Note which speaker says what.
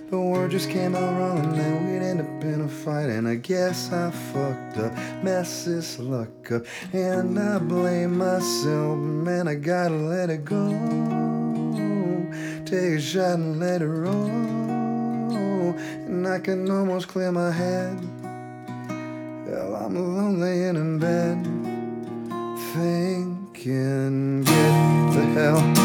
Speaker 1: The word just came out wrong and then we'd end up in a fight. And I guess I fucked up, messed this luck up, and I blame myself. Man, I gotta let it go. Take a shot and let it roll. And I can almost clear my head. Hell, I'm lonely and in bed, thinking, get the hell